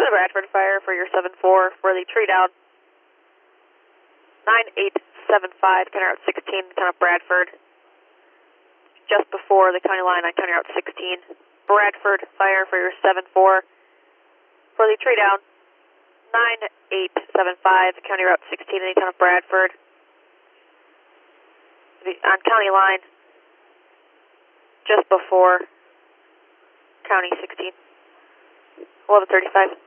is Bradford Fire for your 7-4 for the tree down. 9875, county route 16, town of Bradford. Just before the county line on county route 16. Bradford Fire for your 7-4 for the tree down. 9875, county route 16 in the town of Bradford. On county line, just before county 16. 1135.